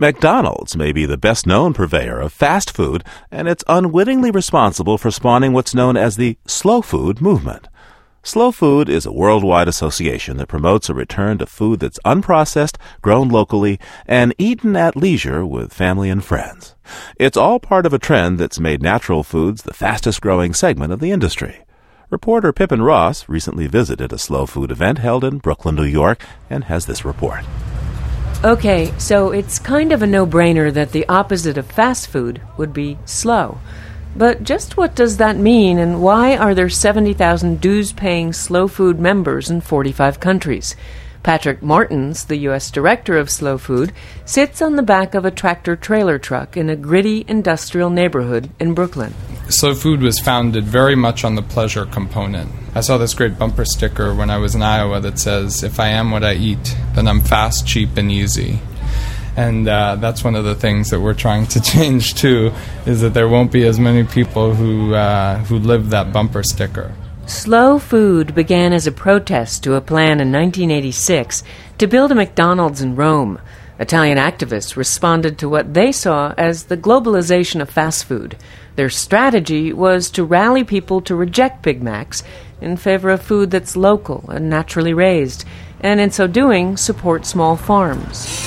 McDonald's may be the best-known purveyor of fast food, and it's unwittingly responsible for spawning what's known as the slow food movement. Slow food is a worldwide association that promotes a return to food that's unprocessed, grown locally, and eaten at leisure with family and friends. It's all part of a trend that's made natural foods the fastest-growing segment of the industry. Reporter Pippin Ross recently visited a slow food event held in Brooklyn, New York, and has this report. Okay, so it's kind of a no-brainer that the opposite of fast food would be slow. But just what does that mean, and why are there 70,000 dues-paying slow food members in 45 countries? Patrick Martins, the U.S. director of Slow Food, sits on the back of a tractor-trailer truck in a gritty industrial neighborhood in Brooklyn. Slow Food was founded very much on the pleasure component. I saw this great bumper sticker when I was in Iowa that says, "If I am what I eat, then I'm fast, cheap, and easy." And that's one of the things that we're trying to change, too, is that there won't be as many people who live that bumper sticker. Slow Food began as a protest to a plan in 1986 to build a McDonald's in Rome. Italian activists responded to what they saw as the globalization of fast food. Their strategy was to rally people to reject Big Macs in favor of food that's local and naturally raised, and in so doing, support small farms.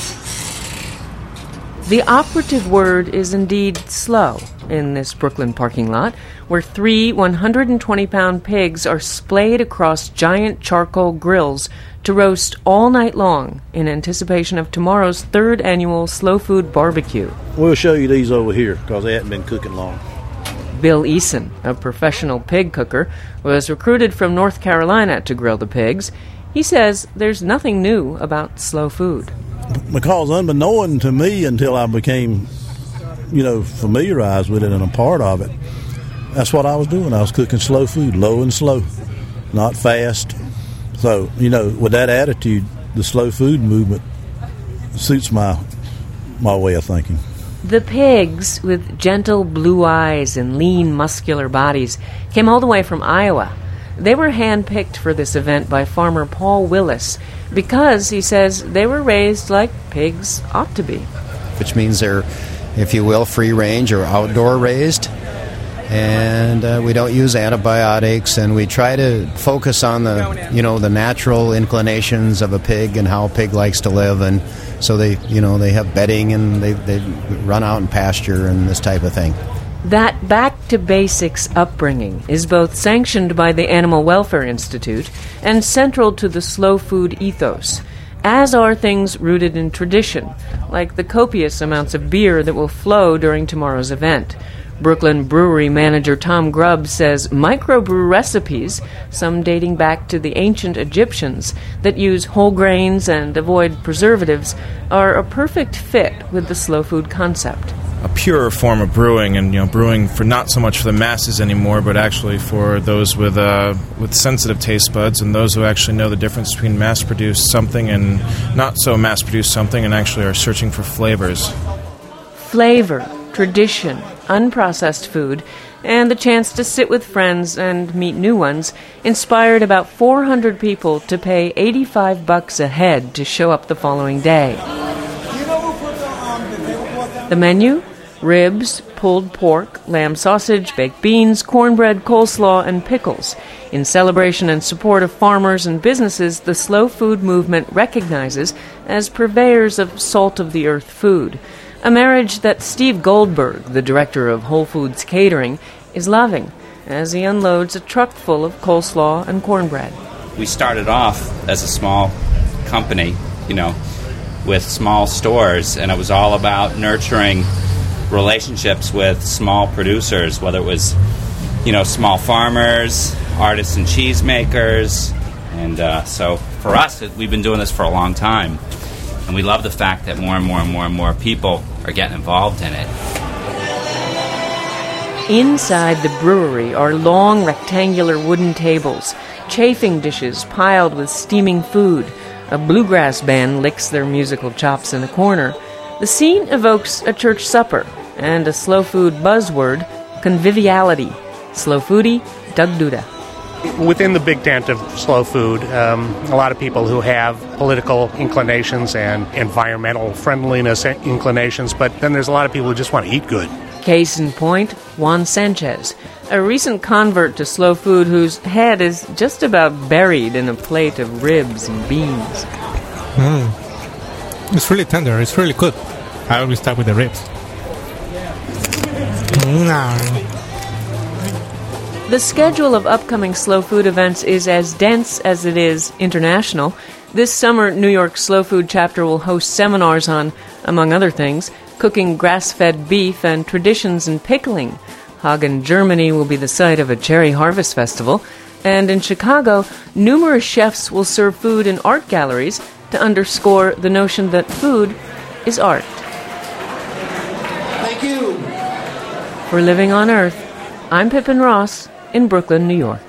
The operative word is indeed slow in this Brooklyn parking lot, where 3 120-pound pigs are splayed across giant charcoal grills to roast all night long in anticipation of tomorrow's 3rd annual Slow Food Barbecue. We'll show you these over here because they haven't been cooking long. Bill Eason, a professional pig cooker, was recruited from North Carolina to grill the pigs. He says there's nothing new about slow food. Because unbeknown to me until I became, familiarized with it and a part of it, that's what I was doing. I was cooking slow food, low and slow, not fast. So, with that attitude, the slow food movement suits my way of thinking. The pigs, with gentle blue eyes and lean, muscular bodies, came all the way from Iowa. They were hand-picked for this event by farmer Paul Willis because, he says, they were raised like pigs ought to be. Which means they're, if you will, free-range or outdoor raised. And we don't use antibiotics, and we try to focus on the natural inclinations of a pig and how a pig likes to live. And so they have bedding and they run out and pasture and this type of thing. That back-to-basics upbringing is both sanctioned by the Animal Welfare Institute and central to the slow food ethos, as are things rooted in tradition, like the copious amounts of beer that will flow during tomorrow's event. Brooklyn brewery manager Tom Grubb says microbrew recipes, some dating back to the ancient Egyptians, that use whole grains and avoid preservatives, are a perfect fit with the slow food concept. A purer form of brewing, and brewing for not so much for the masses anymore, but actually for those with sensitive taste buds and those who actually know the difference between mass-produced something and not so mass-produced something, and actually are searching for flavors. Flavor, tradition, unprocessed food, and the chance to sit with friends and meet new ones inspired about 400 people to pay $85 a head to show up the following day. The menu? Ribs, pulled pork, lamb sausage, baked beans, cornbread, coleslaw, and pickles. In celebration and support of farmers and businesses the slow food movement recognizes as purveyors of salt-of-the-earth food, a marriage that Steve Goldberg, the director of Whole Foods Catering, is loving as he unloads a truck full of coleslaw and cornbread. We started off as a small company, with small stores, and it was all about nurturing relationships with small producers, whether it was, small farmers, artisan cheesemakers, and so for us, we've been doing this for a long time, and we love the fact that more and more and more and more people are getting involved in it. Inside the brewery are long rectangular wooden tables, chafing dishes piled with steaming food. A bluegrass band licks their musical chops in a corner. The scene evokes a church supper and a slow food buzzword, conviviality. Slow foodie, Doug Duda. Within the big tent of slow food, a lot of people who have political inclinations and environmental friendliness inclinations, but then there's a lot of people who just want to eat good. Case in point, Juan Sanchez, a recent convert to slow food whose head is just about buried in a plate of ribs and beans. It's really tender. It's really good. I always start with the ribs. The schedule of upcoming slow food events is as dense as it is international. This summer, New York Slow Food Chapter will host seminars on, among other things, cooking grass-fed beef and traditions in pickling. Hagen, Germany will be the site of a cherry harvest festival. And in Chicago, numerous chefs will serve food in art galleries to underscore the notion that food is art. Thank you. For Living on Earth, I'm Pippin Ross in Brooklyn, New York.